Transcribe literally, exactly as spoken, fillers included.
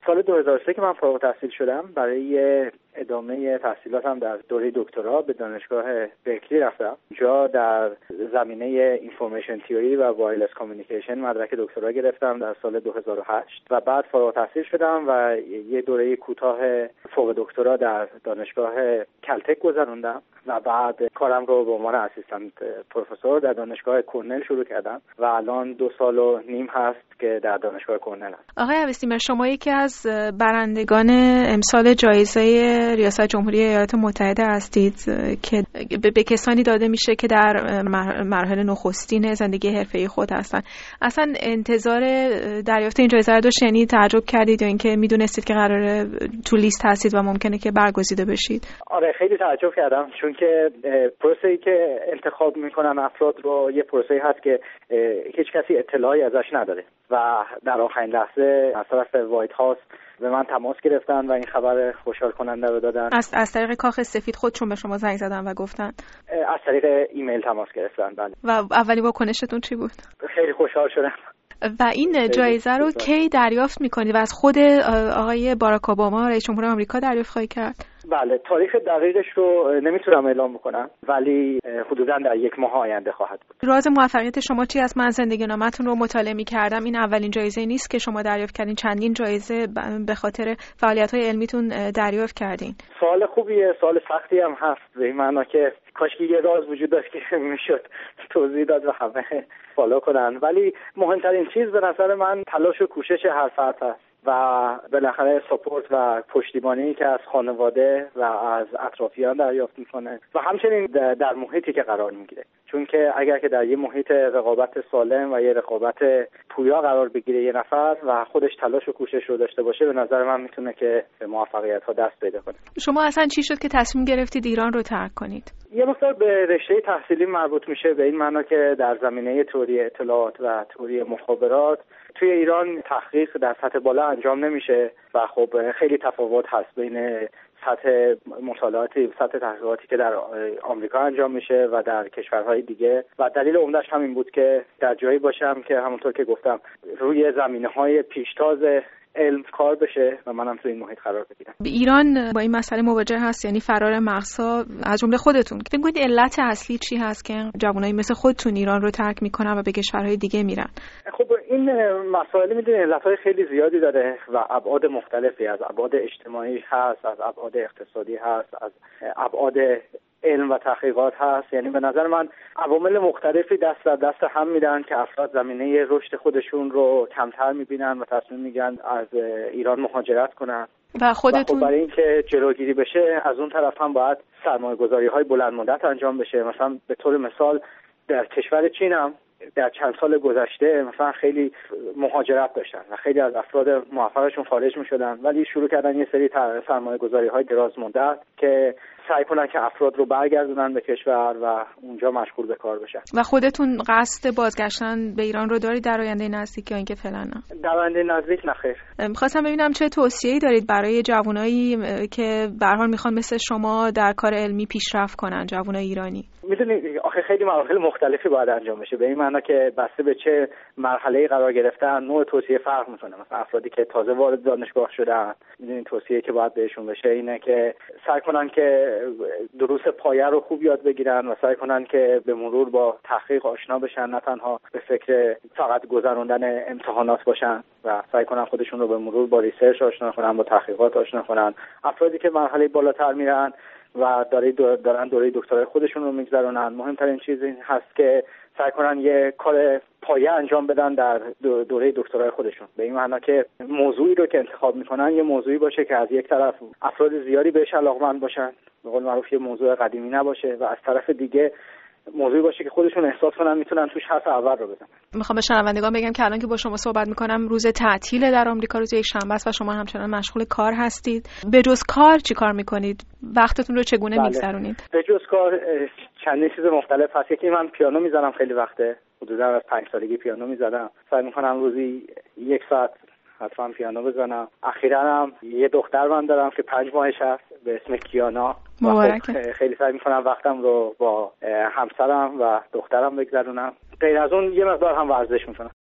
سال دو هزار و سه که من فارغ التحصیل شدم، برای ادامه تحصیلاتم در دوره دکترا به دانشگاه برکلی رفتم. جا در زمینه اینفورمیشن تیوری و وایرلس کامیونیکیشن مدرک دکترا گرفتم در سال دو هزار و هشت و بعد فارغ التحصیل شدم و یه دوره کوتاه فوق دکترا در دانشگاه کلتک گذروندم و بعد کارم رو به عنوان اسیستنت پروفسور در دانشگاه کرنل شروع کردم و الان دو سال و نیم هست که در دانشگاه کرنل هستم. آقای اویسیمر، شما یکی از برندگان امسال جایزه ریاست جمهوری ایالات متحده هستید که به کسانی داده میشه که در مراحل نخستین زندگی حرفه‌ای خود هستن. اصلا انتظار دریافت این جایزه رو داشتید؟ یعنی تعجب کردید یا اینکه میدونستید که قراره تو لیست هستید و ممکنه که برگزیده بشید؟ آره خیلی تعجب کردم، چون که پروسه‌ای که انتخاب میکنن افراد رو یه پروسه‌ای هست که هیچ کسی اطلاعی ازش نداره و در آخرین لحظه از طرف وایت هاوس به من تماس گرفتن و این خبر خوشحال کننده رو دادن. از از طریق کاخ سفید خودشون به شما زنگ زدن و گفتن؟ از طریق ایمیل تماس گرفتن، بله. و اولی واکنشتون چی بود؟ خیلی خوشحال شدم. و این جایزه رو کی دریافت میکنید و از خود آقای باراک اوباما رئیس جمهور آمریکا دریافت خواهید کرد؟ بله، تاریخ دقیقش رو نمیتونم اعلام بکنم، ولی حدوداً در یک ماه آینده خواهد بود. راز موفقیت شما چی است؟ من زندگی نامتون رو مطالعه می‌کردم. این اولین جایزه نیست که شما دریافت کردین، چندین جایزه به خاطر فعالیت‌های علمیتون دریافت کردین. سوال خوبیه، سوال سختی هم هست، به این معنا که کاش که یه راز وجود داشت که میشد توضیح داد و همه فالو کنن، ولی مهمترین چیز به نظر من تلاش و کوشش هر فرد هست و بالاخره ساپورت و پشتیبانی که از خانواده و از اطرافیان دریافت میکنه و همچنین در محیطی که قرار میگیره، چون که اگر که در یه محیط رقابت سالم و یه رقابت پویا قرار بگیره یه نفر و خودش تلاش و کوشش رو داشته باشه، به نظر من میتونه که به موفقیت ها دست پیدا کنه. شما اصلا چی شد که تصمیم گرفتید ایران رو ترک کنید؟ یه مقدار به رشته تحصیلی مربوط میشه، به این معنا که در زمینه تئوری اطلاعات و تئوری مخابرات توی ایران تحقیق در سطح بالا انجام نمیشه و خب خیلی تفاوت هست بین سطح مطالعاتی، سطح تحقیقاتی که در آمریکا انجام میشه و در کشورهای دیگه و دلیل عمده‌اش همین بود که در جایی باشم که همونطور که گفتم روی زمینه‌های پیشتاز علم کار بشه و منم تو این محیط قرار بگیرم. ایران با این مسئله مواجه هست، یعنی فرار مغزها از جمله خودتون. فکر کنید علت اصلی چی هست که جوانایی مثل خودتون ایران رو ترک میکنن و به کشورهای دیگه میرن؟ خب این مسائل میدونید علتهای خیلی زیادی داره و ابعاد مختلفی، از ابعاد اجتماعی هست، از ابعاد اقتصادی هست، از ابعاد علم و تحقیقات هست. یعنی به نظر من عوامل مختلفی دست در دست هم میدن که افراد زمینه رشد خودشون رو کمتر میبینن و تصمیم میگیرن از ایران مهاجرت کنن. و خودتون و خب برای اینکه جلوگیری بشه از اون طرف هم باید سرمایه‌گذاری‌های بلند مدت انجام بشه. مثلا به طور مثال در کشور چین هم در چند سال گذشته مثلا خیلی مهاجرت داشتن و خیلی از افراد موفقشون خارج می‌شدن، ولی شروع کردن یه سری سرمایه‌گذاری‌های دراز مدت که سعی کنن که افراد رو برگردونن به کشور و اونجا مشغول به کار بشن. و خودتون قصد بازگشتن به ایران رو دارید در آینده نزدیک یا اینکه فعلا نه؟ در آینده نزدیک نخیر. می‌خواستم ببینم چه توصیه‌ای دارید برای جوانایی که به هر حال میخوان مثل شما در کار علمی پیشرفت کنن، جوانای ایرانی؟ میدونید آخه خیلی مراحل مختلفی باید انجام بشه، به این معنا که بسته به چه مرحله‌ای قرار گرفتن نوع توصیه فرق میکنه. مثلا افرادی که تازه وارد دانشگاه شدن، میدونید توصیه که باید بهشون بشه اینه که سعی کنن که دروس پایه رو خوب یاد بگیرن و سعی کنن که به مرور با تحقیق آشنا بشن، نه تنها به فکر فقط گذراندن امتحانات باشن و سعی کنن خودشون رو به مرور با ریسرچ آشنا کنن، با تحقیقات آشنا کنن. افرادی که مرحله بالاتر میرن و دارن دوره دکترای خودشون رو میگذرونن، مهمترین چیز این هست که سعی کنن یه کار پایه انجام بدن در دوره دکترای خودشون، به این معنا که موضوعی رو که انتخاب میکنن یه موضوعی باشه که از یک طرف افراد زیادی بهش علاقمند باشن، به قول معروف یه موضوع قدیمی نباشه، و از طرف دیگه موضوعی باشه که خودشون احساس کنن میتونن توش حرف اول رو بزنن. میخوام به شنوندگان بگم که الان که با شما صحبت میکنم روز تعطیل در آمریکا، روز یک شنبه است و شما همچنان مشغول کار هستید. به جز کار چی کار میکنید؟ وقتتون رو چگونه بله. میگذرونید؟ به جز کار چندین چیز مختلف هست. یکی من پیانو میزنم، خیلی وقته، حدودا از پنج سالگی پیانو میزدم. سعی میکنم روزی یک ساعت حتما پیانو بزنم. اخیراً هم یه دختر من دارم که پنج ماهش هست به اسم کیانا. مبارکه. خیلی سعی میکنم وقتم رو با همسرم و دخترم بگذرونم. غیر از اون یه مقدار هم ورزش میکنم.